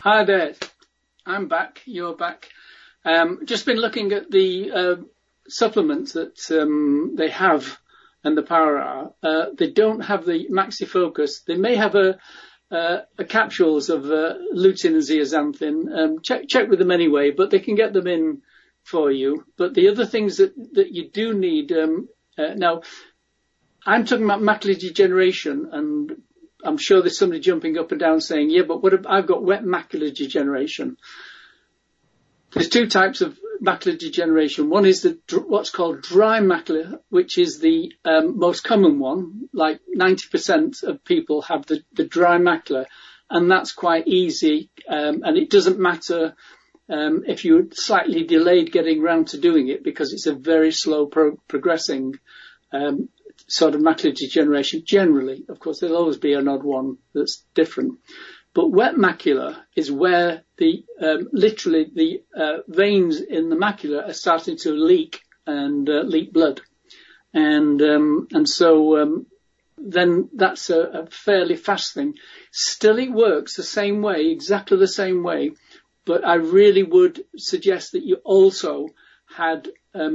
Hi there. I'm back. You're back. Just been looking at the supplements that they have and the Power Hour. They don't have the Maxi Focus. They may have a capsules of lutein and zeaxanthin. Check with them anyway, but they can get them in for you. But the other things that you do need now, I'm talking about macular degeneration, and I'm sure there's somebody jumping up and down saying, yeah, but what if I've got wet macular degeneration? There's two types of macular degeneration. One is what's called dry macula, which is the most common one. Like 90% of people have the dry macula, and that's quite easy. And it doesn't matter if you're slightly delayed getting round to doing it, because it's a very slow progressing sort of macular degeneration generally. Of course, there'll always be an odd one that's different. But wet macula is where literally the veins in the macula are starting to leak and leak blood. And so then that's a fairly fast thing. Still, it works the same way, exactly the same way. But I really would suggest that you also had,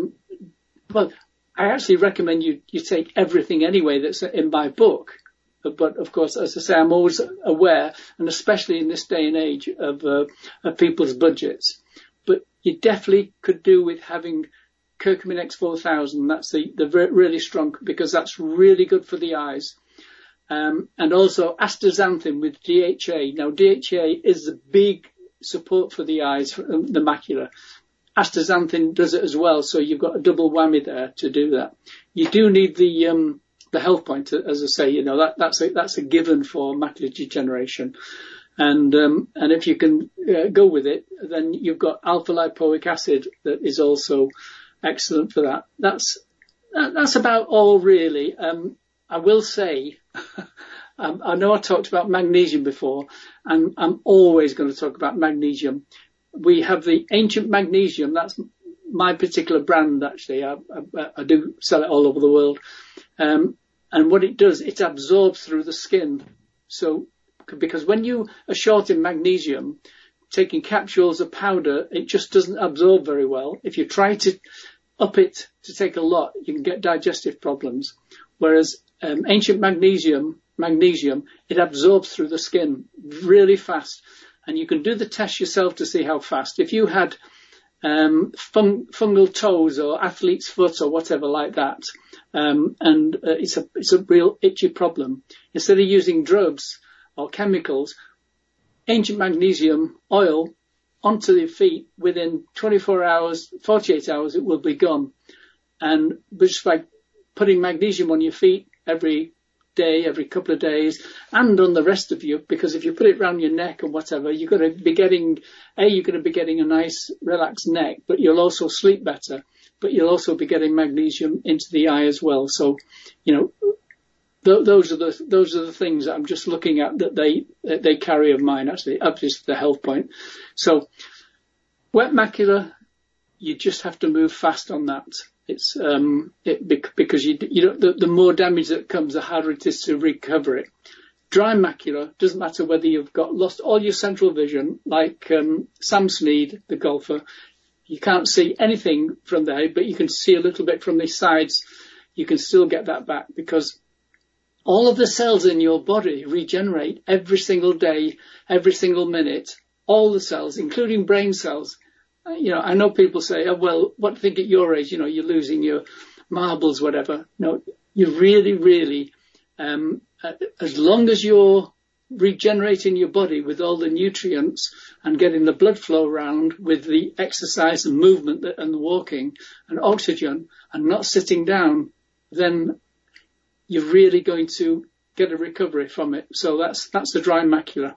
I actually recommend you take everything anyway that's in my book. But of course, as I say, I'm always aware, and especially in this day and age of people's budgets. But you definitely could do with having Curcumin X4000. That's the really strong, because that's really good for the eyes. And also astaxanthin with DHA. Now, DHA is the big support for the eyes, the macula. Astaxanthin does it as well, so you've got a double whammy there to do that. You do need the health point, as I say, that's a given for macular degeneration. And if you can go with it, then you've got alpha lipoic acid that is also excellent for that. That's about all really. I will say, I know I talked about magnesium before, and I'm always going to talk about magnesium. We have the Ancient Magnesium. That's my particular brand, actually. I do sell it all over the world. And what it does, it absorbs through the skin. So, because when you are short in magnesium, taking capsules of powder, it just doesn't absorb very well. If you try to up it to take a lot, you can get digestive problems. Whereas Ancient Magnesium, it absorbs through the skin really fast. And you can do the test yourself to see how fast. If you had fungal toes or athlete's foot or whatever like that, it's a real itchy problem, instead of using drugs or chemicals, Ancient Magnesium oil onto your feet, within 24 hours, 48 hours, it will be gone. And just by putting magnesium on your feet every day, every couple of days, and on the rest of you, because if you put it around your neck and whatever, you're going to be getting a nice relaxed neck, but you'll also sleep better, but you'll also be getting magnesium into the eye as well. So, those are the things that I'm just looking at that they carry of mine, actually, up to the health point. So wet macula, you just have to move fast on that. It's because the more damage that comes, the harder it is to recover it. Dry macula, doesn't matter whether you've lost all your central vision, like Sam Snead, the golfer. You can't see anything from there, but you can see a little bit from the sides. You can still get that back, because all of the cells in your body regenerate every single day, every single minute. All the cells, including brain cells. I know people say, oh, well, what do you think at your age? You're losing your marbles, whatever. No, you really, really, as long as you're regenerating your body with all the nutrients and getting the blood flow around with the exercise and movement and the walking and oxygen and not sitting down, then you're really going to get a recovery from it. So that's the dry macula.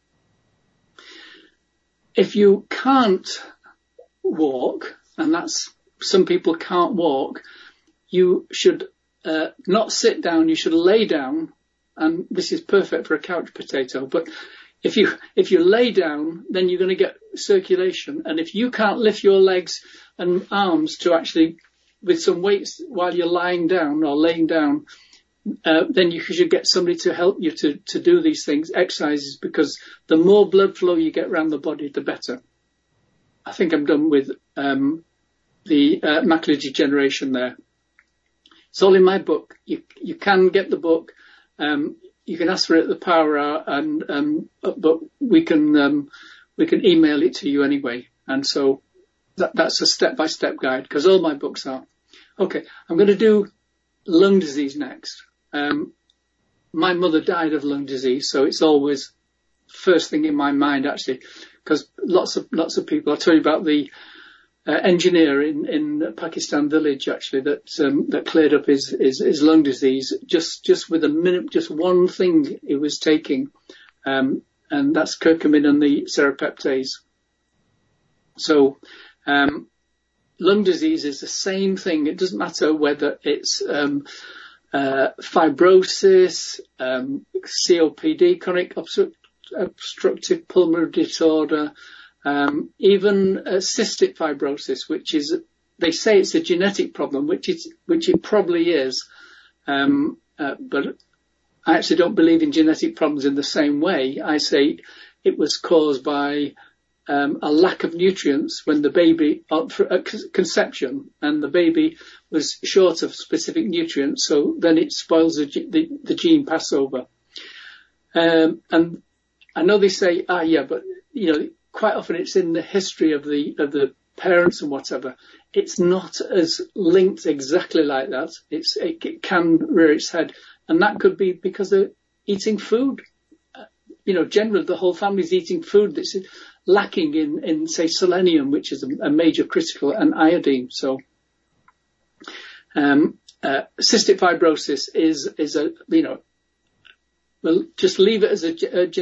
If you can't walk, and some people can't walk, you should not sit down, you should lay down, and this is perfect for a couch potato, but if you lay down, then you're going to get circulation, and if you can't lift your legs and arms to actually, with some weights while you're lying down or laying down, then you should get somebody to help you to do these things, exercises, because the more blood flow you get around the body, the better. I think I'm done with the macular degeneration there. It's all in my book. You can get the book. You can ask for it at the Power Hour, but we can email it to you anyway. And so that's a step-by-step guide, because all my books are. Okay, I'm going to do lung disease next. My mother died of lung disease, so it's always first thing in my mind, actually, because lots of people. I'll tell you about the engineer in Pakistan village, actually, that cleared up his lung disease just with a minute, just one thing he was taking, and that's curcumin and the serrapeptase. So, lung disease is the same thing. It doesn't matter whether it's fibrosis, COPD, chronic obstructive pulmonary disorder, even cystic fibrosis, which is, they say it's a genetic problem, which it probably is. But I actually don't believe in genetic problems in the same way. I say it was caused by a lack of nutrients when the baby, at conception, and the baby was short of specific nutrients, so then it spoils the gene passover. And I know they say, but quite often it's in the history of the parents and whatever. It's not as linked exactly like that. It can rear its head, and that could be because they're eating food. Generally the whole family's eating food that's lacking in say selenium, which is a major critical, and iodine. So, cystic fibrosis is we'll just leave it as a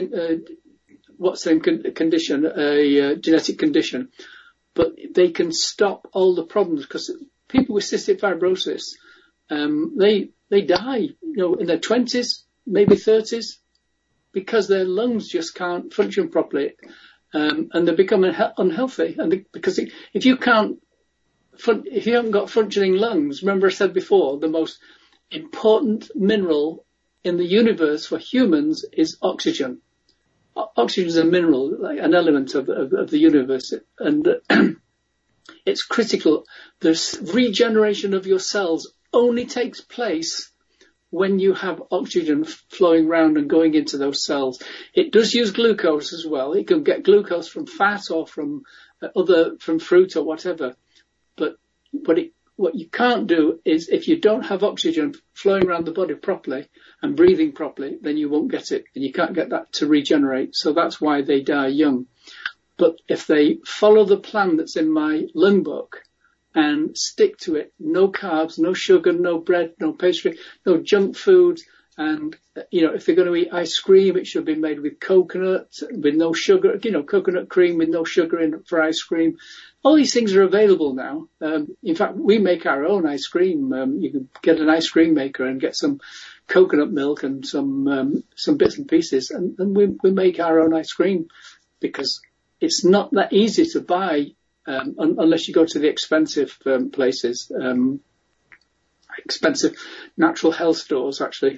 condition, a genetic condition, but they can stop all the problems, because people with cystic fibrosis, they die, in their 20s, maybe 30s, because their lungs just can't function properly. And they become unhealthy. And because if you haven't got functioning lungs, remember I said before, the most important mineral in the universe for humans is oxygen. Oxygen is a mineral, like an element of the universe, and it's critical. The regeneration of your cells only takes place when you have oxygen flowing around and going into those cells. It does use glucose as well. It can get glucose from fat or from fruit or whatever. But what you can't do is, if you don't have oxygen flowing around the body properly and breathing properly, then you won't get it, and you can't get that to regenerate. So that's why they die young. But if they follow the plan that's in my lung book and stick to it, no carbs, no sugar, no bread, no pastry, no junk food, and if they're going to eat ice cream, it should be made with coconut, with no sugar, coconut cream with no sugar in it for ice cream. All these things are available now. In fact, we make our own ice cream. You can get an ice cream maker and get some coconut milk and some bits and pieces, and we make our own ice cream, because it's not that easy to buy, unless you go to the expensive places, expensive natural health stores. Actually,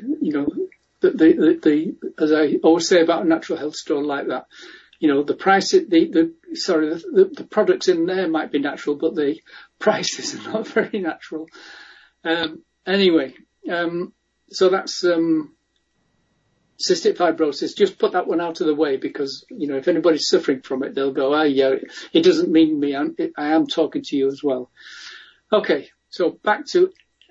as I always say about a natural health store like that, the price, the products in there might be natural, but the prices are not very natural. Anyway, so that's cystic fibrosis. Just put that one out of the way, because if anybody's suffering from it, they'll go, it doesn't mean me. I am talking to you as well. Okay, so back to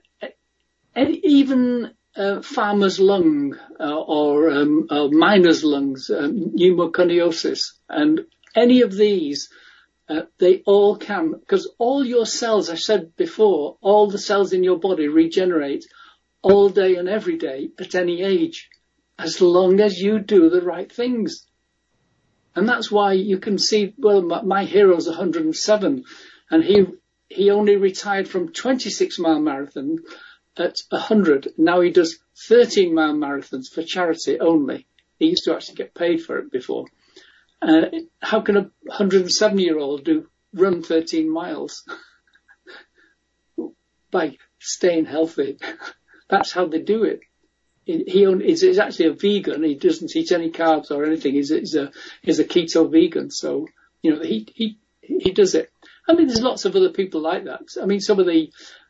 even farmer's lung or miner's lungs, pneumoconiosis, and any of these, they all can, because all your cells, I said before, all the cells in your body regenerate all day and every day at any age, as long as you do the right things. And that's why you can see, my hero's 107, and he only retired from 26-mile marathon at 100. Now he does 13-mile marathons for charity only. He used to actually get paid for it before. How can a 107-year-old run 13 miles? By staying healthy. That's how they do it. he's actually a vegan. He doesn't eat any carbs or anything. He's a keto vegan. So, he does it. I mean, there's lots of other people like that. I mean, some of the,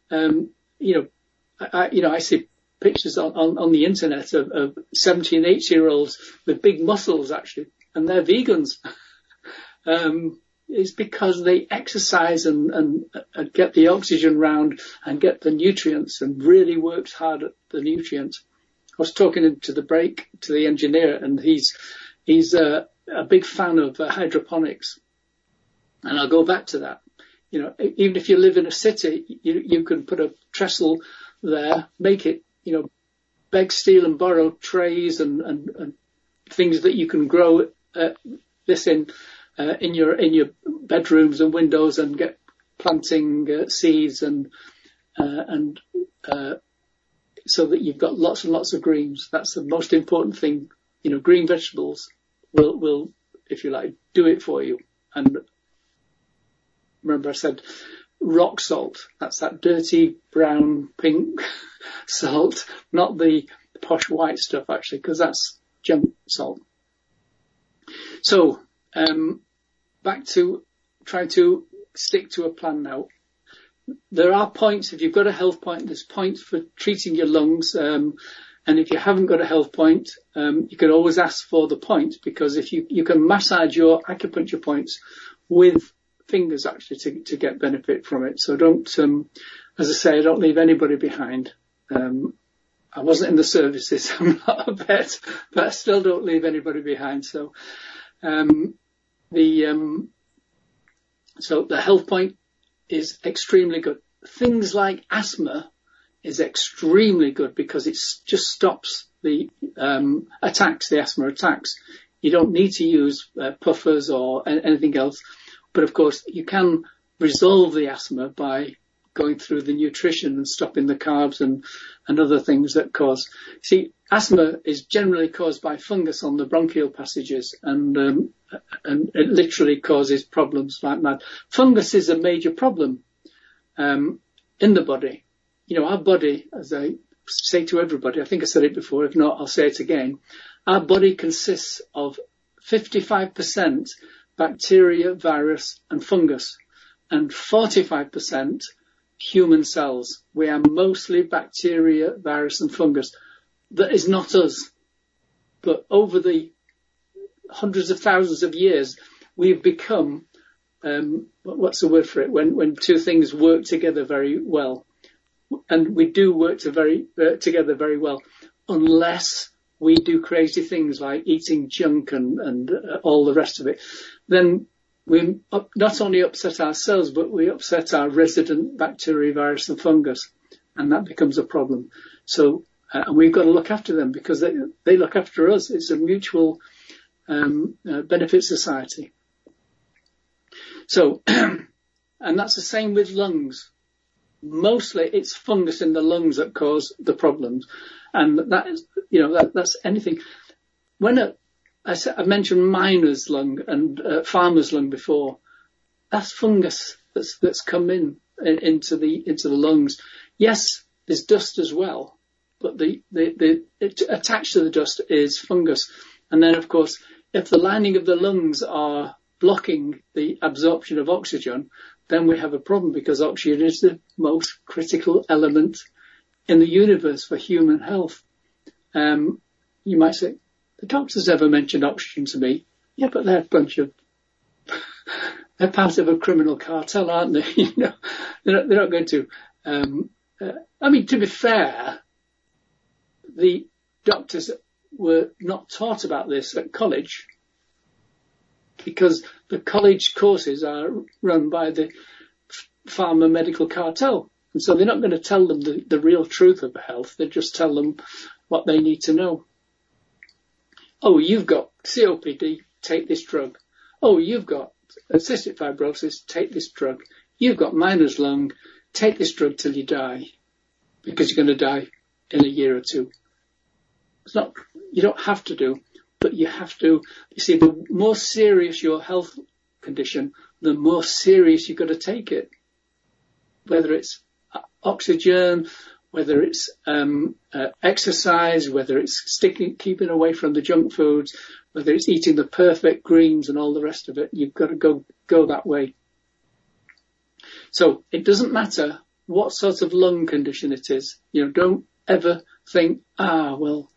I see pictures on the internet of 70 and 80-year-olds with big muscles actually, and they're vegans. It's because they exercise and get the oxygen round and get the nutrients and really works hard at the nutrients. I was talking to the engineer, and he's a big fan of hydroponics. And I'll go back to that. Even if you live in a city, you can put a trestle there, make it, beg, steal and borrow trays and things that you can grow this in your bedrooms and windows, and get planting seeds and so that you've got lots and lots of greens. That's the most important thing. Green vegetables will, if you like, do it for you. And remember I said rock salt. That's that dirty brown, pink salt, not the posh white stuff actually, because that's junk salt. So, back to trying to stick to a plan now. There are points, if you've got a health point, there's points for treating your lungs. And if you haven't got a health point, you can always ask for the point, because if you can massage your acupuncture points with fingers actually to get benefit from it. So don't, as I say, don't leave anybody behind. I wasn't in the services, I'm not a vet, but I still don't leave anybody behind. So, so the health point is extremely good. Things like asthma is extremely good because it just stops the asthma attacks. You don't need to use puffers or anything else. But of course, you can resolve the asthma by going through the nutrition and stopping the carbs and other things that cause. See, asthma is generally caused by fungus on the bronchial passages, and it literally causes problems like mad. Fungus is a major problem in the body. Our body, as I say to everybody, I think I said it before, if not, I'll say it again. Our body consists of 55% bacteria, virus and fungus, and 45% human cells. We are mostly bacteria, virus and fungus. That is not us. But over the hundreds of thousands of years, we've become, what's the word for it, when two things work together very well. And we do work together very well, unless we do crazy things like eating junk and all the rest of it. Then we not only upset ourselves, but we upset our resident bacteria, virus and fungus, and that becomes a problem. So and we've got to look after them because they look after us. It's a mutual benefit society. So, and that's the same with lungs. Mostly it's fungus in the lungs that cause the problems. And that is, that's anything. When I mentioned miner's lung and farmer's lung before, that's fungus that's come into the lungs. Yes, there's dust as well, but it attached to the dust is fungus. And then of course, if the lining of the lungs are blocking the absorption of oxygen, then we have a problem, because oxygen is the most critical element in the universe for human health. You might say, the doctors never mentioned oxygen to me. Yeah, but they're a bunch of, they're part of a criminal cartel, aren't they? They're not going to, to be fair, the doctors were not taught about this at college, because the college courses are run by the pharma medical cartel. And so they're not going to tell them the real truth of health. They just tell them what they need to know. Oh, you've got COPD, take this drug. Oh, you've got cystic fibrosis, take this drug. You've got miner's lung, take this drug till you die, because you're going to die in a year or two. It's not, you don't have to do, but you have to. You see, the more serious your health condition, the more serious you've got to take it. Whether it's oxygen, whether it's exercise, whether it's keeping away from the junk foods, whether it's eating the perfect greens and all the rest of it. You've got to go that way. So it doesn't matter what sort of lung condition it is. Don't ever think, well,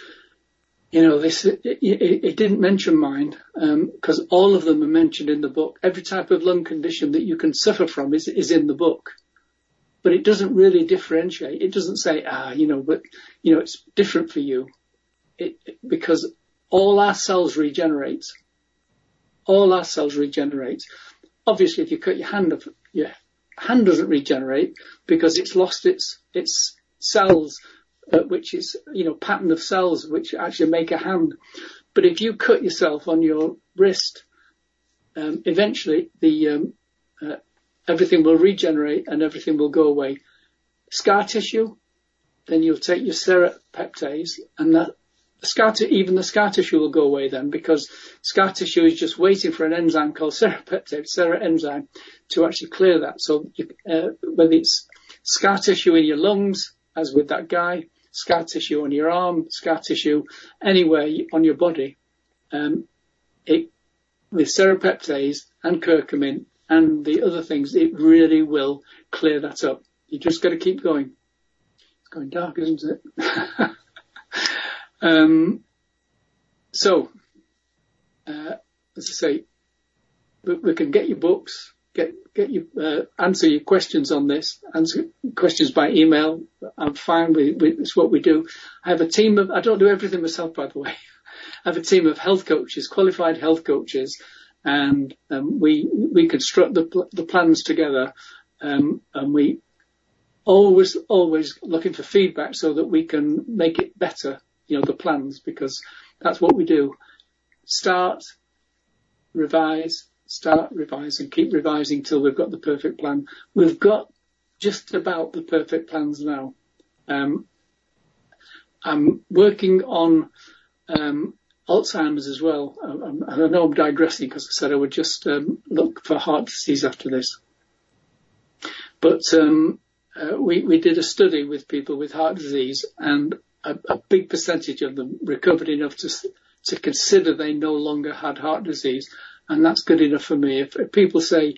it didn't mention mine, because all of them are mentioned in the book. Every type of lung condition that you can suffer from is in the book. But it doesn't really differentiate. It doesn't say, it's different for you. Because all our cells regenerate. All our cells regenerate. Obviously, if you cut your hand off, your hand doesn't regenerate because it's lost its cells, which is, pattern of cells which actually make a hand. But if you cut yourself on your wrist, eventually everything will regenerate and everything will go away. Scar tissue, then you'll take your serrapeptase, and even the scar tissue will go away then, because scar tissue is just waiting for an enzyme called serrapeptase, enzyme, to actually clear that. So whether it's scar tissue in your lungs, as with that guy, scar tissue on your arm, scar tissue anywhere on your body, with serrapeptase and curcumin and the other things, it really will clear that up. You just got to keep going. It's going dark, isn't it? As I say, we can get your books, get you, answer your questions on this, answer questions by email. I'm fine with it's what we do. I have a team I don't do everything myself, by the way. I have a team of health coaches, qualified health coaches, and we construct the plans together, and we always looking for feedback so that we can make it better, the plans, because that's what we do. Start, revise, and keep revising till we've got the perfect plan. We've got just about the perfect plans now. I'm working on Alzheimer's as well. I know I'm digressing because I said I would just look for heart disease after this. But we did a study with people with heart disease, and a big percentage of them recovered enough to consider they no longer had heart disease, and that's good enough for me. If people say,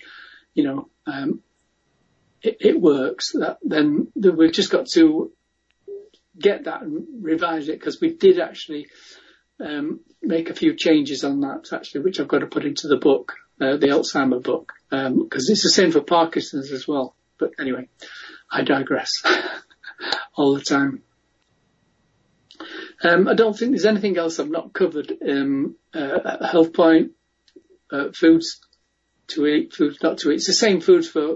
it works, then we've just got to get that and revise it, because we did actually make a few changes on that, actually, which I've got to put into the book, the Alzheimer book, because it's the same for Parkinson's as well. But anyway, I digress all the time. I don't think there's anything else I've not covered. Health Point, foods to eat, foods not to eat. It's the same foods for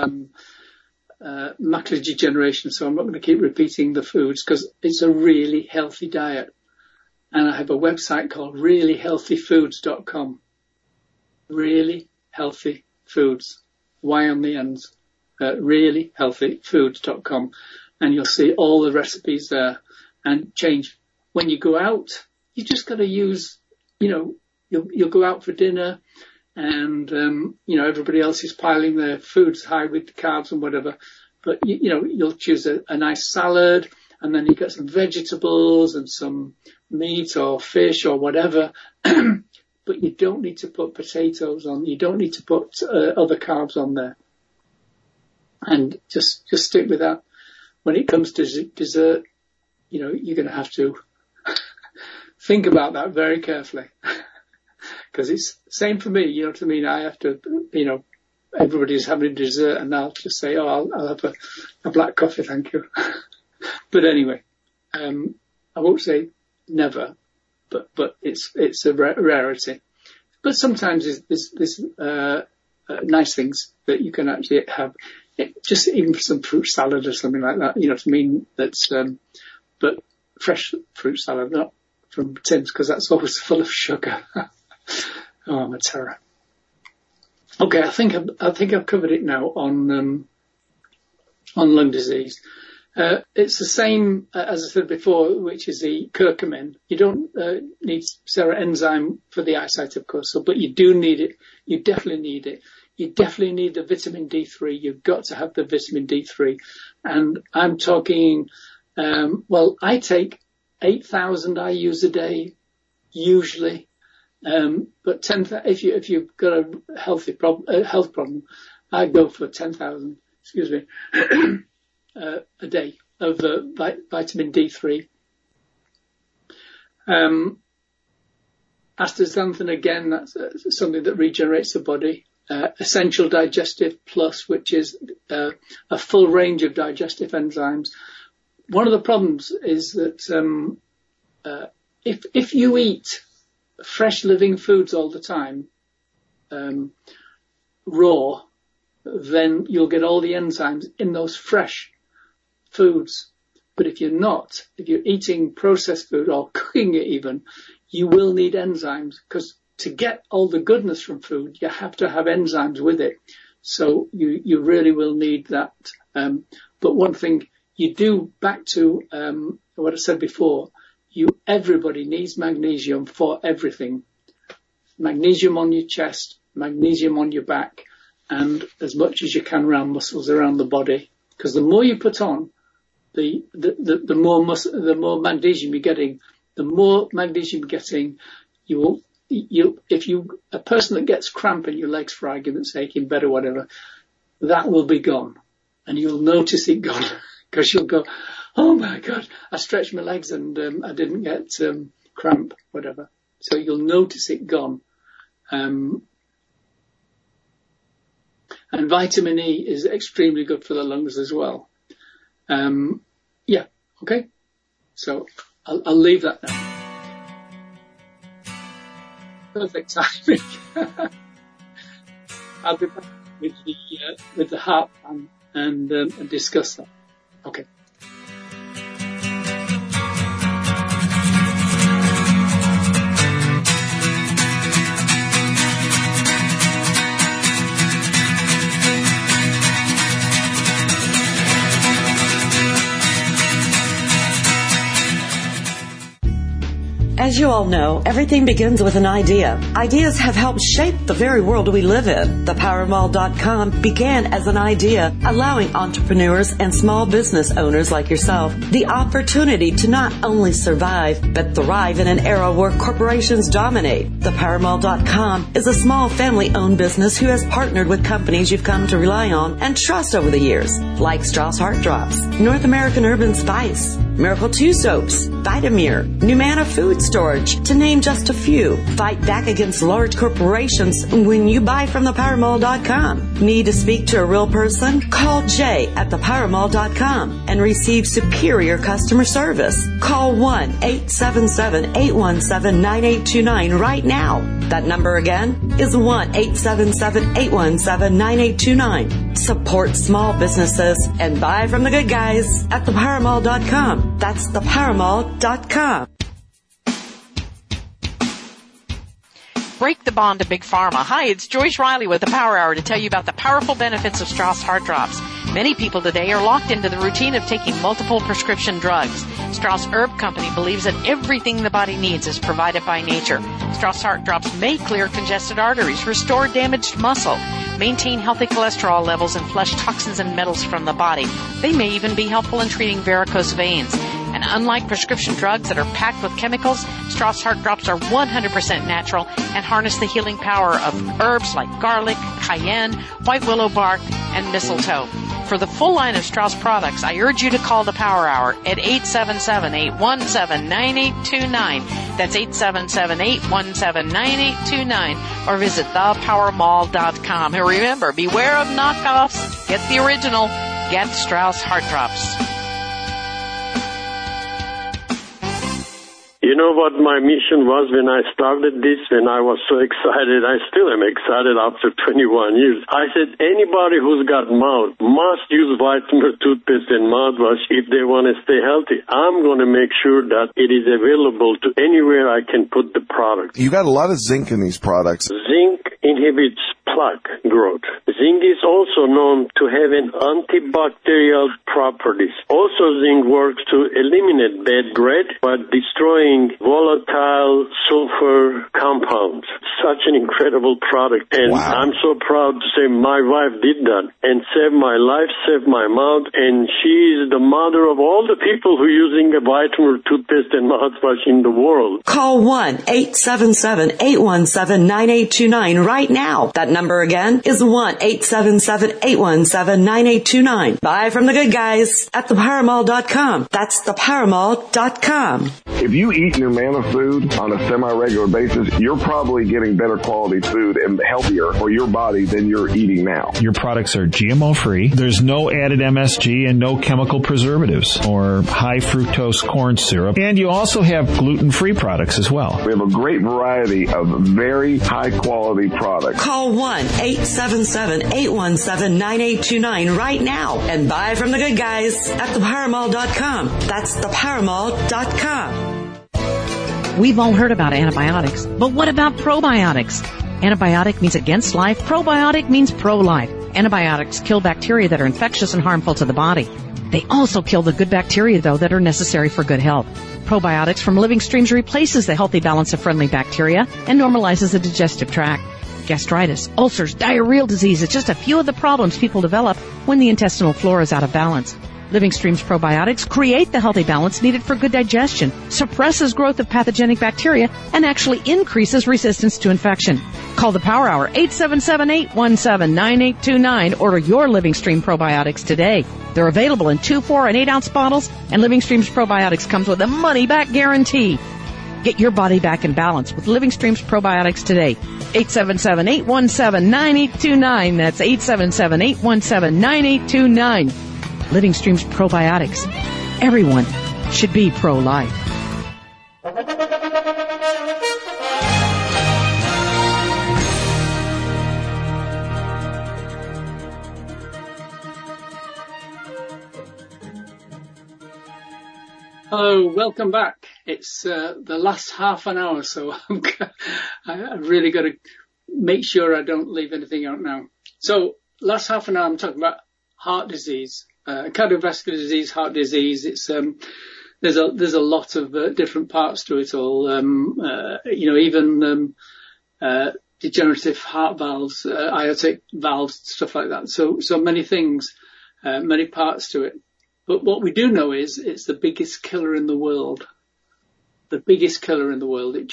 macular degeneration, so I'm not going to keep repeating the foods because it's a really healthy diet. And I have a website called reallyhealthyfoods.com. Really Healthy Foods. Y on the ends. Reallyhealthyfoods.com. And you'll see all the recipes there and change. When you go out, you just got to use, you'll go out for dinner and, everybody else is piling their foods high with carbs and whatever. But, you'll choose a nice salad, and then you get some vegetables and some meat or fish or whatever. But you don't need to put potatoes on. You don't need to put other carbs on there. And just stick with that. When it comes to dessert, you're going to have to think about that very carefully. Because it's the same for me, you know what I mean? I have to, everybody's having dessert and I'll just say, I'll have a black coffee, thank you. But anyway, I won't say never, but it's a rarity. But sometimes there's nice things that you can actually have, just even for some fruit salad or something like that, you know what I mean? That's, but fresh fruit salad, not from tins, because that's always full of sugar. Oh, I'm a terror. Okay, I think I've covered it now on lung disease. It's the same as I said before, which is the curcumin. You don't need enzyme for the eyesight, of course, but you do need it. You definitely need it. you definitely need the vitamin D3. You've got to have the vitamin D3. And I'm talking, I take 8,000 IUs a day, usually. But 10,000, if you've got a health problem, I go for 10,000, a day of vitamin D3. Astaxanthin, again, that's something that regenerates the body. Essential Digestive Plus, which is a full range of digestive enzymes. One of the problems is that if you eat fresh living foods all the time, raw, then you'll get all the enzymes in those fresh foods. But if you're eating processed food or cooking it even, you will need enzymes, because to get all the goodness from food, you have to have enzymes with it. So you really will need that. But one thing you do, back to what I said before, everybody needs magnesium for everything. Magnesium on your chest, magnesium on your back, and as much as you can around muscles around the body. Because the more you put on, the more magnesium you're getting. The more magnesium you're getting, a person that gets cramp in your legs, for argument's sake, in bed or whatever, that will be gone. And you'll notice it gone. Because you'll go, oh my God, I stretched my legs and I didn't get cramp, whatever. So you'll notice it gone. And vitamin E is extremely good for the lungs as well. Okay. So I'll leave that now. Perfect timing. I'll be back with the heart plan and discuss that. Okay. As you all know, everything begins with an idea. Ideas have helped shape the very world we live in. ThePowerMall.com began as an idea, allowing entrepreneurs and small business owners like yourself the opportunity to not only survive, but thrive in an era where corporations dominate. ThePowerMall.com is a small family-owned business who has partnered with companies you've come to rely on and trust over the years, like Strauss Heart Drops, North American Urban Spice, Miracle 2 Soaps, Vitamir, Numana Food Storage, to name just a few. Fight back against large corporations when you buy from ThePowerMall.com. Need to speak to a real person? Call Jay at ThePowerMall.com and receive superior customer service. Call 1-877-817-9829 right now. That number again is 1-877-817-9829. Support small businesses and buy from the good guys at ThePowerMall.com. That's ThePowerMall.com. Break the bond to Big Pharma. Hi, it's Joyce Riley with the Power Hour to tell you about the powerful benefits of Strauss Heart Drops. Many people today are locked into the routine of taking multiple prescription drugs. Strauss Herb Company believes that everything the body needs is provided by nature. Strauss Heart Drops may clear congested arteries, restore damaged muscle, maintain healthy cholesterol levels, and flush toxins and metals from the body. They may even be helpful in treating varicose veins. And unlike prescription drugs that are packed with chemicals, Strauss Heart Drops are 100% natural and harness the healing power of herbs like garlic, cayenne, white willow bark, and mistletoe. For the full line of Strauss products, I urge you to call the Power Hour at 877-817-9829. That's 877-817-9829. Or visit thepowermall.com. And remember, beware of knockoffs. Get the original. Get Strauss Heart Drops. You know what my mission was when I started this, when I was so excited? I still am excited after 21 years. I said anybody who's got mouth must use Vitamin toothpaste and mouthwash if they want to stay healthy. I'm going to make sure that it is available to anywhere I can put the product. You got a lot of zinc in these products. Zinc inhibits plaque growth. Zinc is also known to have an antibacterial properties. Also, zinc works to eliminate bad breath by destroying volatile sulfur compounds. Such an incredible product. And wow. I'm so proud to say my wife did that and saved my life, saved my mouth, and she is the mother of all the people who are using a vitamin toothpaste and mouthwash in the world. Call 1-877-817-9829 right now. That number again is 1-877-817-9829. Buy from the good guys at thepowermall.com. That's thepowermall.com. If you eat an amount of food on a semi-regular basis, you're probably getting better quality food and healthier for your body than you're eating now. Your products are GMO-free. There's no added MSG and no chemical preservatives or high fructose corn syrup. And you also have gluten-free products as well. We have a great variety of very high-quality products. Call 1-877-817-9829 right now and buy from the good guys at thepowermall.com. That's thepowermall.com. We've all heard about antibiotics, but what about probiotics? Antibiotic means against life. Probiotic means pro-life. Antibiotics kill bacteria that are infectious and harmful to the body. They also kill the good bacteria, though, that are necessary for good health. Probiotics from Living Streams replaces the healthy balance of friendly bacteria and normalizes the digestive tract. Gastritis, ulcers, diarrheal disease is just a few of the problems people develop when the intestinal flora is out of balance. Living Streams probiotics create the healthy balance needed for good digestion, suppresses growth of pathogenic bacteria, and actually increases resistance to infection. Call the Power Hour, 877-817-9829. Order your Living Stream probiotics today. They're available in 2, 4, and 8-ounce bottles, and Living Streams probiotics comes with a money-back guarantee. Get your body back in balance with Living Streams probiotics today. 877-817-9829. That's 877-817-9829. Living Streams probiotics. Everyone should be pro-life. Hello, welcome back. It's the last half an hour, so I've really got to make sure I don't leave anything out now. So, last half an hour, I'm talking about heart disease. Cardiovascular disease, heart disease, it's, there's a lot of different parts to it all. Even degenerative heart valves, aortic valves, stuff like that. So many things, many parts to it. But what we do know is it's the biggest killer in the world. The biggest killer in the world. It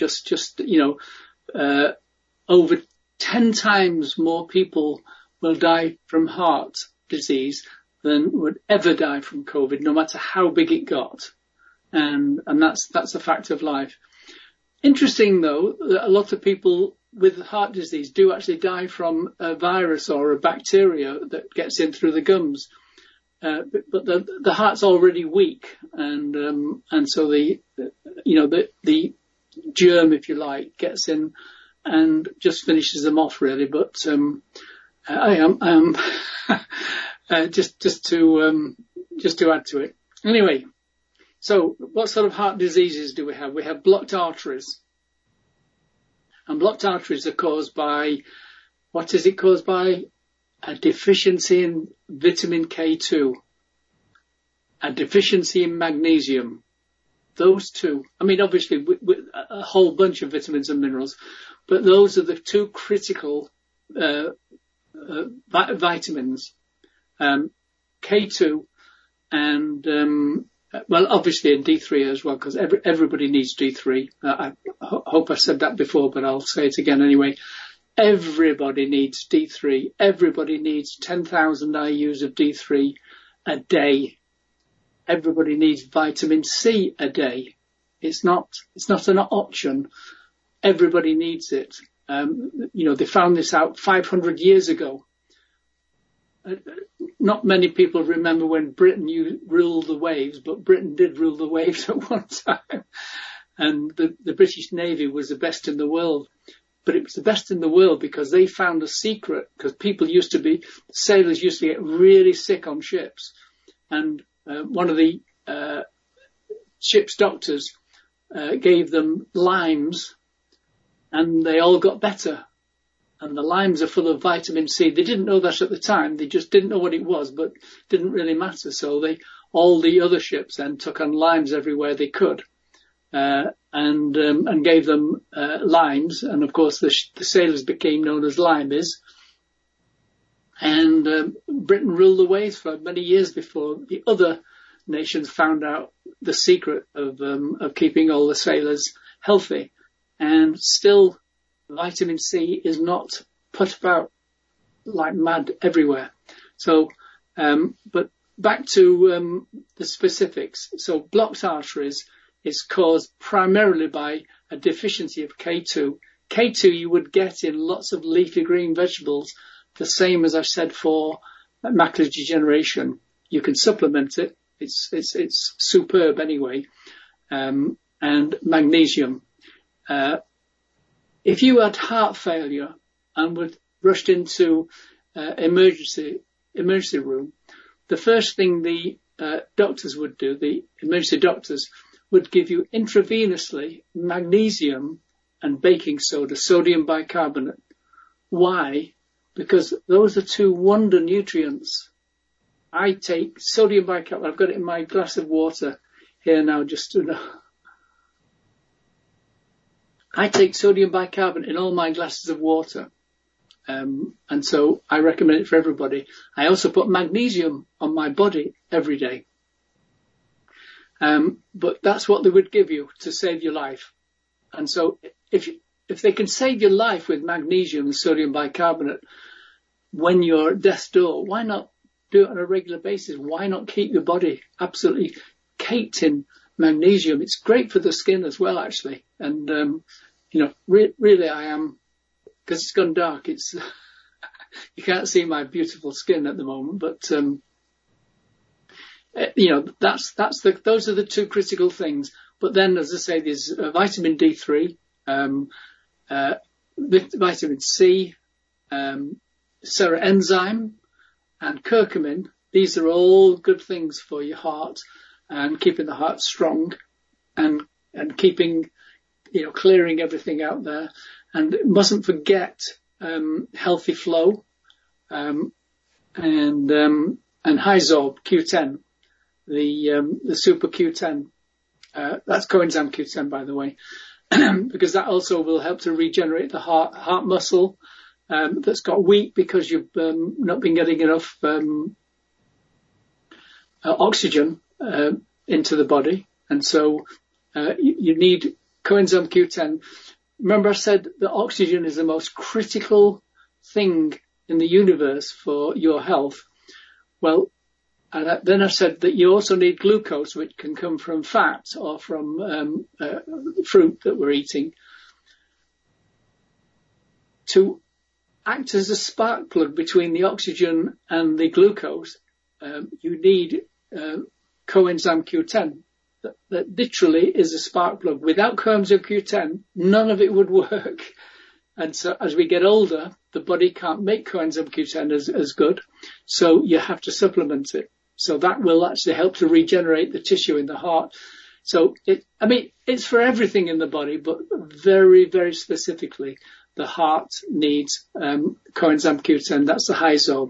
over 10 times more people will die from heart disease than would ever die from COVID, no matter how big it got. And that's a fact of life. Interesting though, that a lot of people with heart disease do actually die from a virus or a bacteria that gets in through the gums. But the heart's already weak, and so the germ, if you like, gets in and just finishes them off really. But just to add to it. Anyway, so what sort of heart diseases do we have? We have blocked arteries, and blocked arteries are caused by, what is it caused by? A deficiency in vitamin K2, a deficiency in magnesium. Those two. I mean, obviously, with a whole bunch of vitamins and minerals, but those are the two critical vitamins. K2 and, obviously in D3 as well, because everybody needs D3. I hope I said that before, but I'll say it again anyway. Everybody needs D3. Everybody needs 10,000 IUs of D3 a day. Everybody needs vitamin C a day. It's not an option. Everybody needs it. They found this out 500 years ago. Not many people remember when Britain ruled the waves, but Britain did rule the waves at one time. And the British Navy was the best in the world. But it was the best in the world because they found a secret, because sailors used to get really sick on ships. And one of the ship's doctors gave them limes, and they all got better. and the limes are full of vitamin C. They didn't know that at the time. They just didn't know what it was, but it didn't really matter. So all the other ships then took on limes everywhere they could, and gave them limes. And of course, the sailors became known as limeys. And Britain ruled the waves for many years before the other nations found out the secret of keeping all the sailors healthy. And still, vitamin C is not put about like mad everywhere. So, but back to the specifics. So blocked arteries is caused primarily by a deficiency of K2. K2 you would get in lots of leafy green vegetables, the same as I've said for macular degeneration. You can supplement it. It's superb anyway. And magnesium. If you had heart failure and were rushed into emergency room, the first thing the doctors would do, the emergency doctors, would give you intravenously magnesium and baking soda, sodium bicarbonate. Why? Because those are two wonder nutrients. I take sodium bicarbonate. I've got it in my glass of water here now, just to know. I take sodium bicarbonate in all my glasses of water. And so I recommend it for everybody. I also put magnesium on my body every day. But that's what they would give you to save your life. And so if they can save your life with magnesium and sodium bicarbonate when you're at death's door, why not do it on a regular basis? Why not keep your body absolutely caked in magnesium? It's great for the skin as well, actually. And, really I am, because it's gone dark, it's, you can't see my beautiful skin at the moment, but, those are the two critical things. But then, as I say, there's vitamin D3, vitamin C, seroenzyme, and curcumin. These are all good things for your heart and keeping the heart strong and keeping, clearing everything out there. And mustn't forget healthy flow and Hysorb Q10, the super Q10. That's coenzyme Q10, by the way, because that also will help to regenerate the heart muscle that's got weak because you've not been getting enough oxygen into the body. And so you need coenzyme Q10. Remember I said that oxygen is the most critical thing in the universe for your health. Well, then I said that you also need glucose, which can come from fat or from fruit that we're eating, to act as a spark plug between the oxygen and the glucose. You need coenzyme Q10. That literally is a spark plug. Without coenzyme Q10, none of it would work. And so as we get older, the body can't make coenzyme Q10 as good. So you have to supplement it. So that will actually help to regenerate the tissue in the heart. So it's for everything in the body, but very, very specifically, the heart needs coenzyme Q10. That's the Hysorb.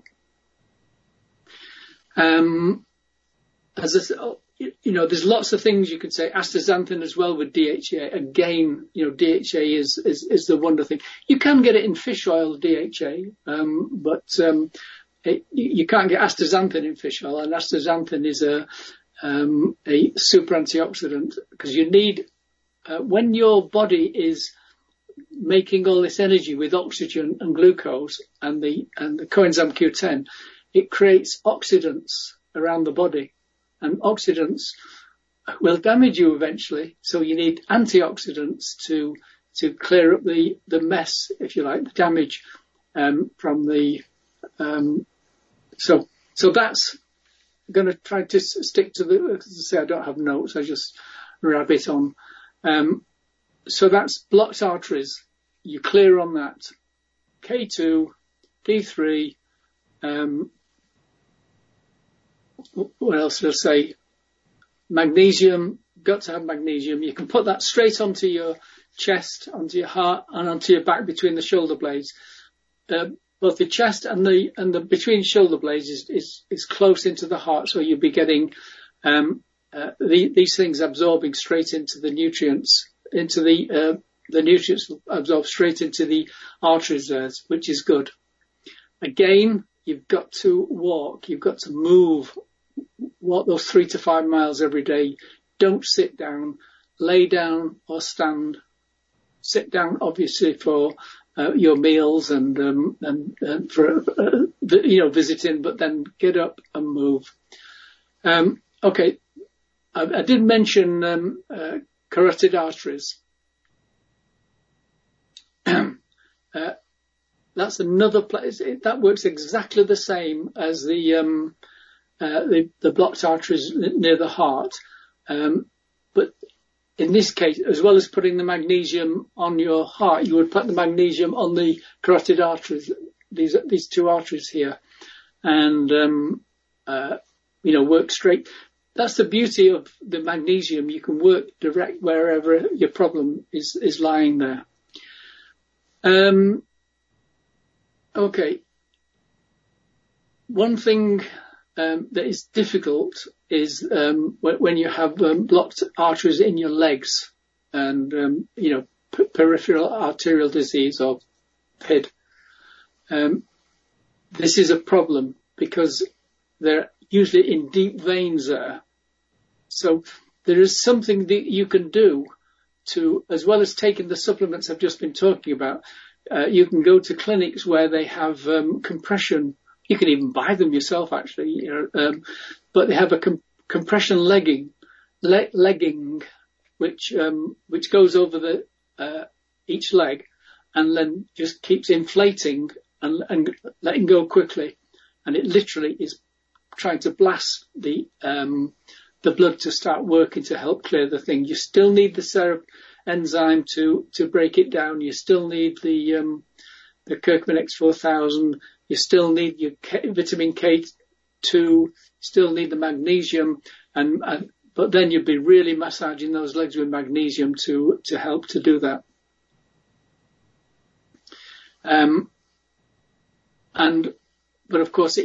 As I said, there's lots of things you could say. Astaxanthin as well with DHA. Again, DHA is the wonder thing. You can get it in fish oil, DHA, but you can't get astaxanthin in fish oil. And astaxanthin is a super antioxidant because you need, when your body is making all this energy with oxygen and glucose and the coenzyme Q10, it creates oxidants around the body. And oxidants will damage you eventually. So you need antioxidants to clear up the mess, if you like, the damage, from the, so that's going to try to stick to as I say, I don't have notes. I just rabbit on. So that's blocked arteries. You clear on that. K2, D3, what else did I say? Magnesium, got to have magnesium. You can put that straight onto your chest, onto your heart, and onto your back between the shoulder blades. both the chest and the between shoulder blades is close into the heart, so you'll be getting these things absorbing straight into the nutrients, into the nutrients absorb straight into the arteries there, which is good. Again, you've got to walk, you've got to move, walk those 3 to 5 miles every day. Don't sit down, lay down or stand. Sit down, obviously, for your meals and for visiting, but then get up and move. Okay, I did mention carotid arteries. That's another place that works exactly the same as the blocked arteries near the heart, but in this case, as well as putting the magnesium on your heart, you would put the magnesium on the carotid arteries, these 2 arteries here, and work straight. That's the beauty of the magnesium. You can work direct wherever your problem is lying there. Okay. One thing that is difficult is when you have blocked arteries in your legs and peripheral arterial disease, or PID. This is a problem because they're usually in deep veins there. So there is something that you can do to, as well as taking the supplements I've just been talking about, you can go to clinics where they have compression. You can even buy them yourself, actually, but they have a compression legging, which goes over each leg and then just keeps inflating and letting go quickly. And it literally is trying to blast the blood to start working to help clear the thing. You still need the syrup enzyme to break it down. You still need the Curcumin X4000. You still need your vitamin K2. Still need the magnesium, but then you'd be really massaging those legs with magnesium to help to do that. But of course,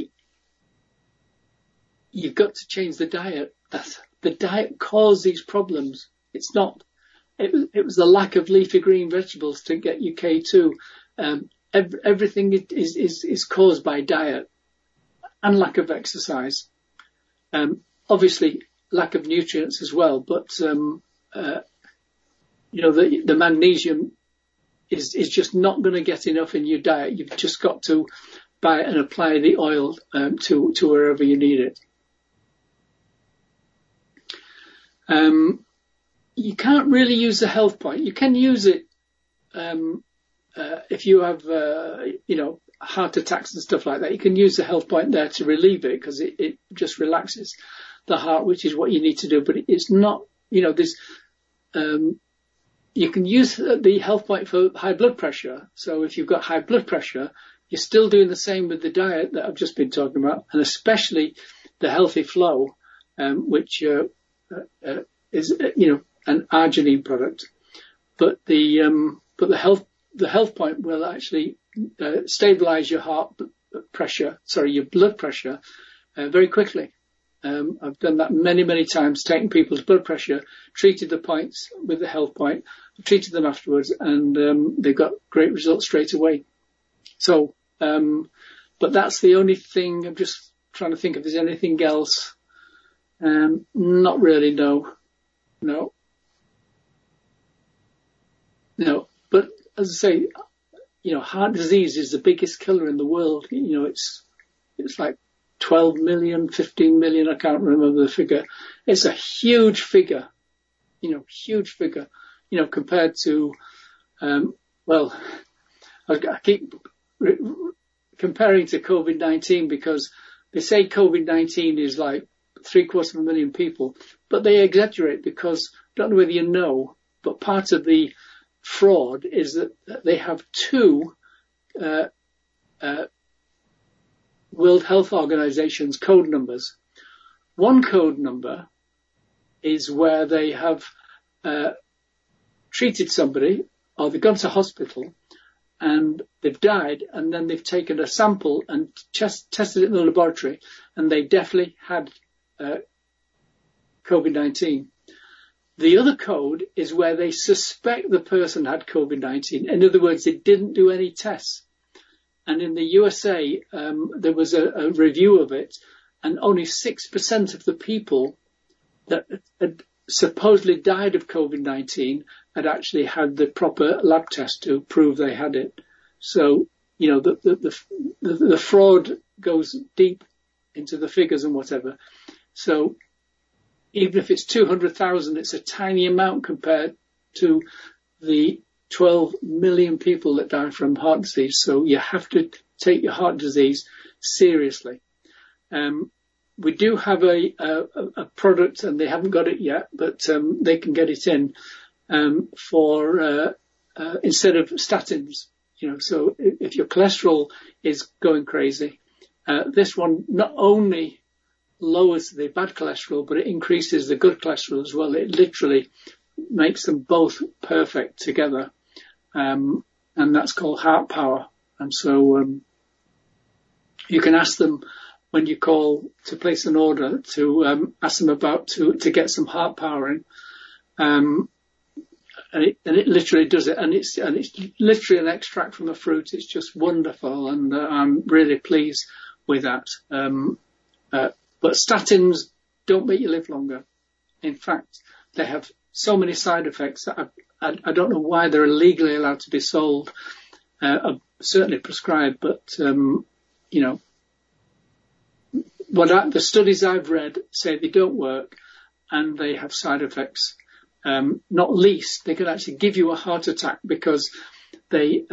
you've got to change the diet. The diet caused these problems. It's not. It was the lack of leafy green vegetables to get you K2. Everything is caused by diet and lack of exercise. Obviously, lack of nutrients as well. But the magnesium is just not going to get enough in your diet. You've just got to buy and apply the oil to wherever you need it. You can't really use the health point. You can use it if you have heart attacks and stuff like that. You can use the health point there to relieve it because it just relaxes the heart, which is what you need to do. But it's not, this. You can use the health point for high blood pressure. So if you've got high blood pressure, you're still doing the same with the diet that I've just been talking about, and especially the healthy flow, which is an arginine product. But the health point will actually stabilize your your blood pressure very quickly. I've done that many times, taking people's blood pressure, treated the points with the health point, treated them afterwards, and they've got great results straight away. So, but that's the only thing. I'm just trying to think if there's anything else. Not really, no. But as I say, heart disease is the biggest killer in the world. It's like 12 million, 15 million, I can't remember the figure. It's a huge figure, compared to, I keep comparing to COVID-19 because they say COVID-19 is like 750,000 people, but they exaggerate because, I don't know whether you know, but part of the fraud is that they have 2, World Health Organization's code numbers. One code number is where they have treated somebody or they've gone to hospital and they've died, and then they've taken a sample and tested it in the laboratory, and they definitely had COVID-19. The other code is where they suspect the person had COVID-19. In other words, they didn't do any tests. And in the USA, there was a review of it, and only 6% of the people that had supposedly died of COVID-19 had actually had the proper lab test to prove they had it. So, you know, the fraud goes deep into the figures and whatever. So even if it's 200,000, it's a tiny amount compared to the 12 million people that die from heart disease. So you have to take your heart disease seriously. We do have a product, and they haven't got it yet, but they can get it in for instead of statins. You know, so if your cholesterol is going crazy, this one not only lowers the bad cholesterol, but it increases the good cholesterol as well. It literally makes them both perfect together. And that's called Heart Power. And so, you can ask them when you call to place an order to, ask them about to get some Heart Power in. And it literally does it. And it's literally an extract from a fruit. It's just wonderful. And, I'm really pleased with that. But statins don't make you live longer. In fact, they have so many side effects that I don't know why they're illegally allowed to be sold, certainly prescribed, but, you know, the studies I've read say they don't work and they have side effects. Not least, they can actually give you a heart attack because they,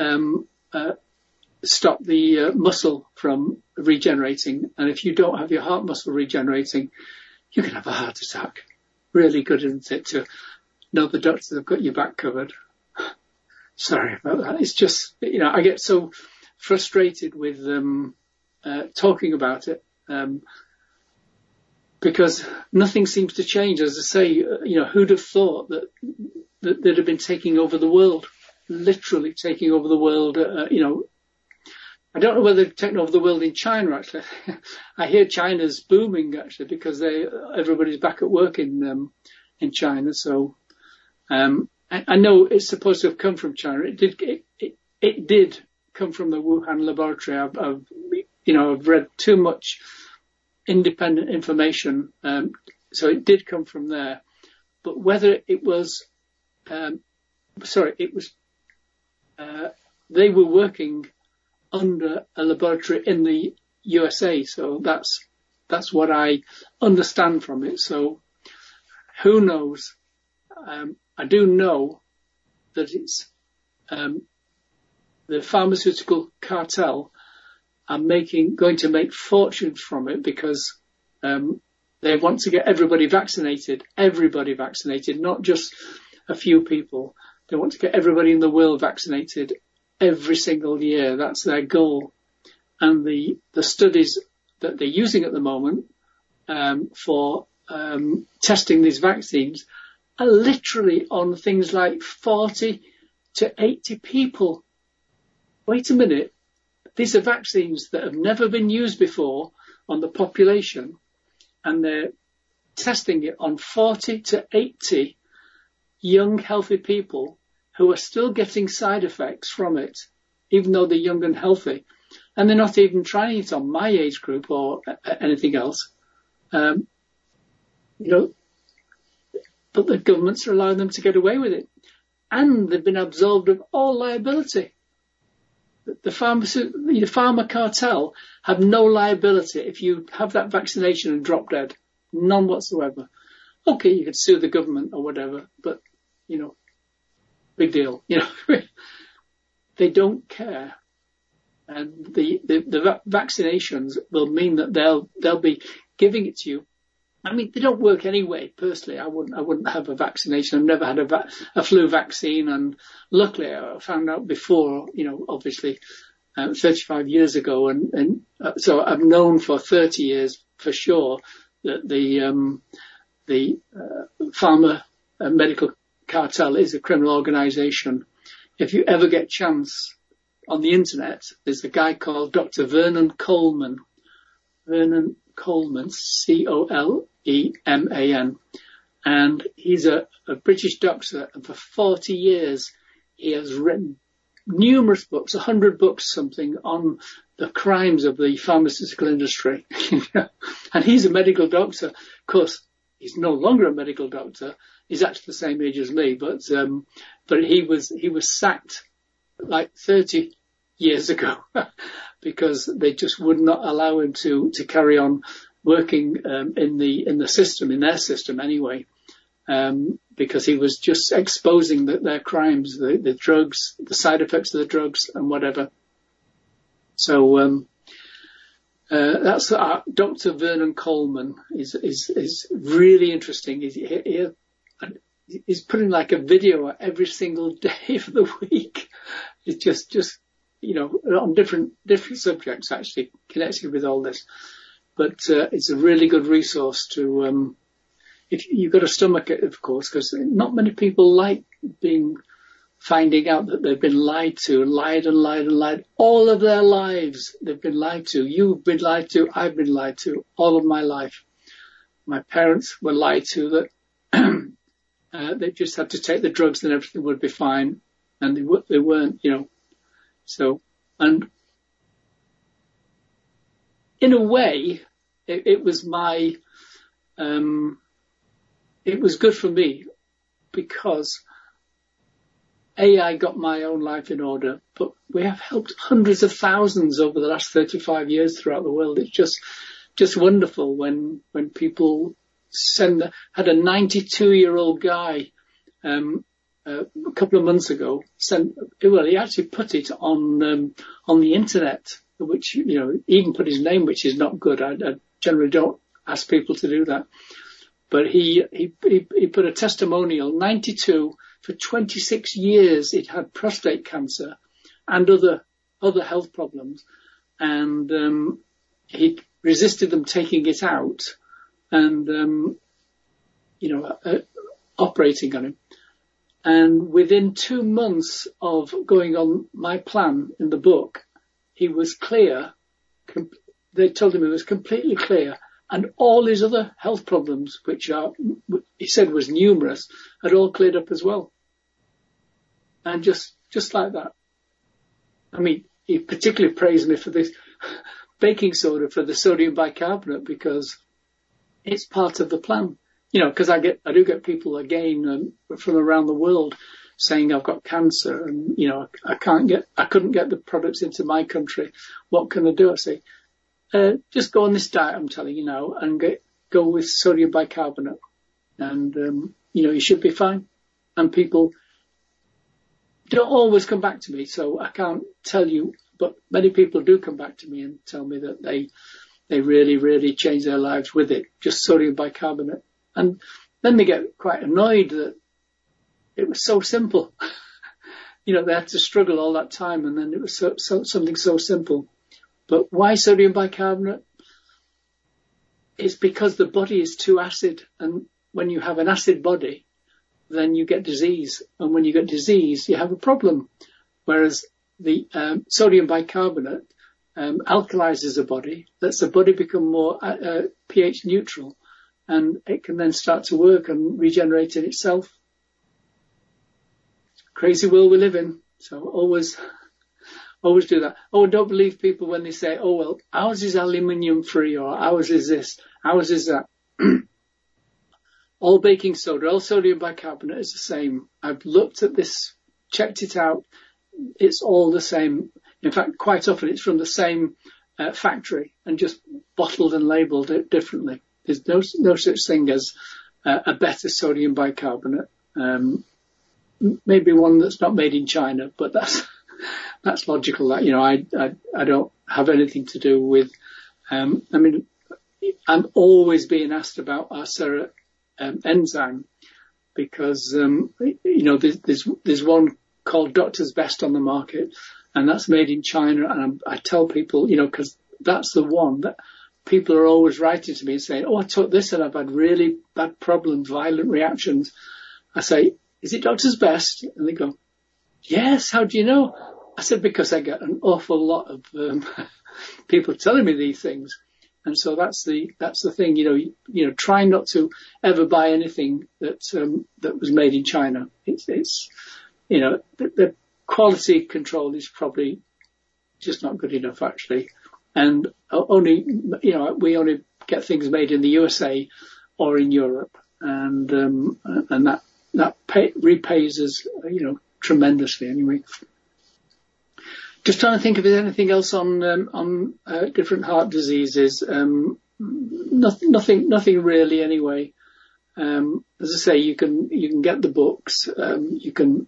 stop the muscle from regenerating. And if you don't have your heart muscle regenerating, you can have a heart attack. Really good, isn't it, to know the doctors have got your back covered. Sorry about that. It's just, you know, I get so frustrated with talking about it because nothing seems to change. As I say, you know, who'd have thought that they'd have been taking over the world, literally taking over the world, you know. I don't know whether they've taken over the world in China, actually. I hear China's booming, actually, because everybody's back at work in China. So, I know it's supposed to have come from China. It did come from the Wuhan laboratory. I've read too much independent information. So it did come from there. But whether it was, they were working under a laboratory in the USA. So that's what I understand from it. So who knows? I do know that it's, the pharmaceutical cartel are going to make fortunes from it because, they want to get everybody vaccinated, not just a few people. They want to get everybody in the world vaccinated every single year. That's their goal. And the studies that they're using at the moment for testing these vaccines are literally on things like 40 to 80 people. Wait a minute. These are vaccines that have never been used before on the population, and they're testing it on 40 to 80 young, healthy people who are still getting side effects from it, even though they're young and healthy. And they're not even trying it on my age group or anything else. You know, but the governments are allowing them to get away with it. And they've been absolved of all liability. The pharma cartel have no liability if you have that vaccination and drop dead. None whatsoever. Okay, you could sue the government or whatever, but, you know, big deal. You know, they don't care. And the vaccinations will mean that they'll be giving it to you. I mean, they don't work anyway. Personally, I wouldn't have a vaccination. I've never had a flu vaccine, and luckily I found out before, you know, obviously, 35 years ago, and so I've known for 30 years for sure that the pharma medical cartel is a criminal organisation. If you ever get chance, on the internet, there's a guy called Dr. Vernon Coleman. Vernon Coleman, Coleman. And he's a British doctor, and for 40 years he has written numerous books, 100 books something, on the crimes of the pharmaceutical industry. And he's a medical doctor. Of course, he's no longer a medical doctor. He's actually the same age as me, but he was sacked like 30 years ago because they just would not allow him to carry on working in the system, in their system anyway, because he was just exposing their crimes, the drugs, the side effects of the drugs and whatever. So that's Dr. Vernon Coleman is really interesting. He's putting like a video every single day of the week. It's just on different subjects actually connected with all this. But it's a really good resource to if you've got to stomach it, of course, because not many people like finding out that they've been lied to, lied all of their lives. They've been lied to. You've been lied to. I've been lied to all of my life. My parents were lied to that they just had to take the drugs and everything would be fine, and they weren't, So, and in a way, it was it was good for me because I got my own life in order, but we have helped hundreds of thousands over the last 35 years throughout the world. It's just wonderful when people had a 92-year-old guy, a couple of months ago he actually put it on the internet, which, even put his name, which is not good. I generally don't ask people to do that. But he put a testimonial, 92, for 26 years he'd had prostate cancer and other health problems. And, he resisted them taking it out and, operating on him. And within 2 months of going on my plan in the book, he was clear. They told him he was completely clear. And all his other health problems, which he said was numerous, had all cleared up as well. And just like that. I mean, he particularly praised me for this baking soda, for the sodium bicarbonate, because it's part of the plan. Because I do get people again from around the world saying I've got cancer and, I couldn't get the products into my country. What can I do? I say, just go on this diet I'm telling you now and go with sodium bicarbonate and, you should be fine. And people don't always come back to me, so I can't tell you, but many people do come back to me and tell me that they really, really change their lives with it, just sodium bicarbonate. And then they get quite annoyed that it was so simple. They had to struggle all that time, and then it was something so simple. But why sodium bicarbonate? It's because the body is too acid, and when you have an acid body, then you get disease. And when you get disease, you have a problem. Whereas the sodium bicarbonate alkalizes the body, lets the body become more pH neutral, and it can then start to work and regenerate in itself. Crazy world we live in. So always do that. Oh, and don't believe people when they say, oh, well, ours is aluminium free, or ours is this, ours is that. All baking soda, all sodium bicarbonate is the same. I've looked at this, checked it out. It's all the same. In fact, quite often it's from the same factory and just bottled and labelled it differently. There's no such thing as a better sodium bicarbonate. Maybe one that's not made in China, but that's logical. That I don't have anything to do with. I'm always being asked about our enzyme because there's one called Doctor's Best on the market, and that's made in China. And I tell people, because that's the one that people are always writing to me and saying, oh, I took this and I've had really bad problems, violent reactions. I say, is it Doctor's Best? And they go, yes, how do you know? I said, because I get an awful lot of people telling me these things. And so that's the thing, you know, try not to ever buy anything that was made in China. It's you know, the quality control is probably just not good enough, actually. And we only get things made in the USA or in Europe, and that repays us, you know, tremendously anyway. Just trying to think if there's anything else on different heart diseases. Nothing really anyway. As I say, you can get the books. You can.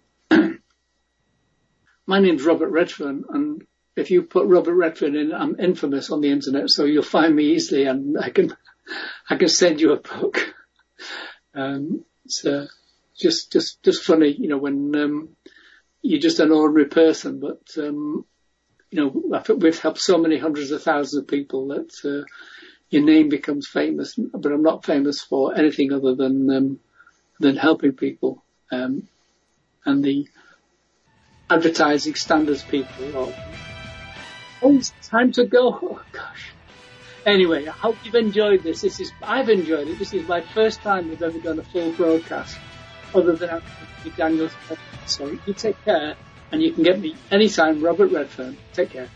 My name's Robert Redfern, and if you put Robert Redfern in, I'm infamous on the internet, so you'll find me easily, and I can send you a book. It's just funny, you know, when you're just an ordinary person, but you know, we've helped so many hundreds of thousands of people that your name becomes famous. But I'm not famous for anything other than helping people, and the advertising standards people. Oh, it's time to go. Oh gosh. Anyway, I hope you've enjoyed this. I've enjoyed it. This is my first time we've ever done a full broadcast, other than Daniel's. So you take care, and you can get me anytime, Robert Redfern. Take care.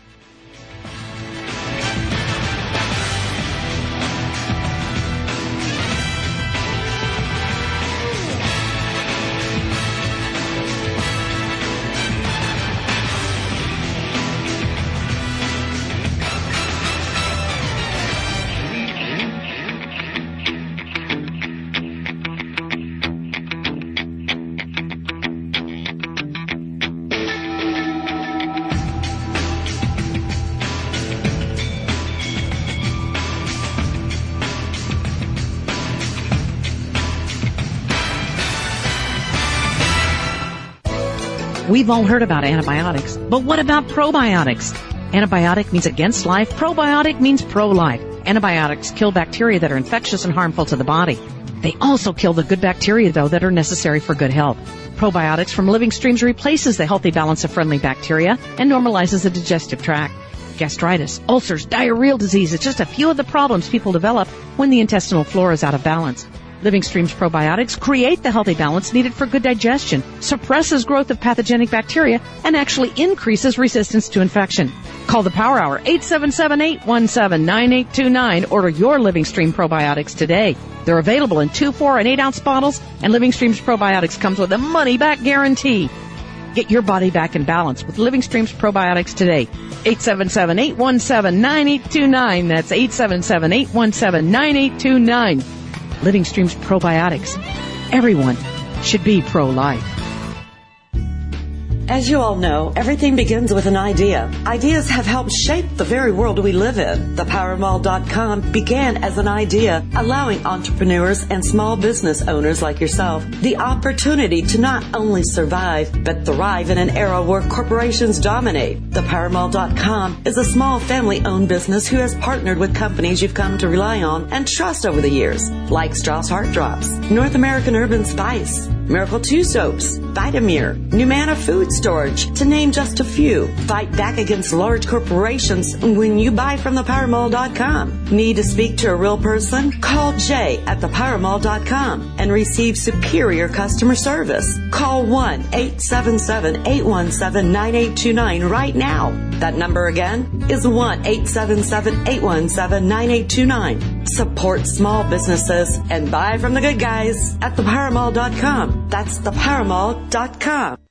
We've all heard about antibiotics, but what about probiotics? Antibiotic means against life. Probiotic means pro-life. Antibiotics kill bacteria that are infectious and harmful to the body. They also kill the good bacteria, though, that are necessary for good health. Probiotics from Living Streams replaces the healthy balance of friendly bacteria and normalizes the digestive tract. Gastritis, ulcers, diarrheal disease, it's just a few of the problems people develop when the intestinal flora is out of balance. Living Streams probiotics create the healthy balance needed for good digestion, suppresses growth of pathogenic bacteria, and actually increases resistance to infection. Call the Power Hour, 877-817-9829. Order your Living Stream probiotics today. They're available in 2, 4, and 8-ounce bottles, and Living Streams probiotics comes with a money-back guarantee. Get your body back in balance with Living Streams probiotics today. 877-817-9829. That's 877-817-9829. Living Streams probiotics. Everyone should be pro-life. As you all know, everything begins with an idea. Ideas have helped shape the very world we live in. ThePowerMall.com began as an idea, allowing entrepreneurs and small business owners like yourself the opportunity to not only survive, but thrive in an era where corporations dominate. ThePowerMall.com is a small family-owned business who has partnered with companies you've come to rely on and trust over the years, like Strauss Heart Drops, North American Herb & Spice, Miracle 2 Soaps, Vitamir, Numana Food Storage, to name just a few. Fight back against large corporations when you buy from ThePowerMall.com. Need to speak to a real person? Call Jay at ThePowerMall.com and receive superior customer service. Call 1-877-817-9829 right now. That number again is 1-877-817-9829. Support small businesses and buy from the good guys at ThePowerMall.com. That's ThePowerMall.com.